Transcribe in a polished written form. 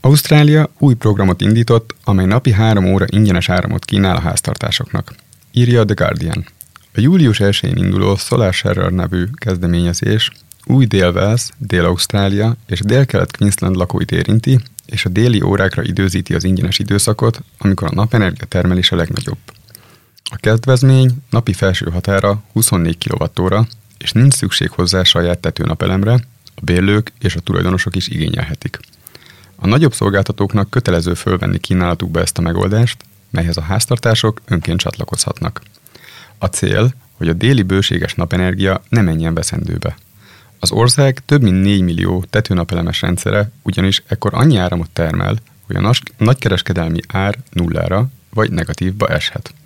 Ausztrália új programot indított, amely napi 3 óra ingyenes áramot kínál a háztartásoknak, írja The Guardian. A július 1-én induló Solar Sharer nevű kezdeményezés új Dél-Wales, Dél-Ausztrália és Dél-Kelet-Queensland lakóit érinti, és a déli órákra időzíti az ingyenes időszakot, amikor a napenergia termelés a legnagyobb. A kedvezmény napi felső határa 24 kWh, és nincs szükség hozzá saját tetőnapelemre, a bérlők és a tulajdonosok is igényelhetik. A nagyobb szolgáltatóknak kötelező fölvenni kínálatukba ezt a megoldást, melyhez a háztartások önként csatlakozhatnak. A cél, hogy a déli bőséges napenergia ne menjen veszendőbe. Az ország több mint 4 millió tetőnapelemes rendszere ugyanis ekkor annyi áramot termel, hogy a nagykereskedelmi ár nullára vagy negatívba eshet.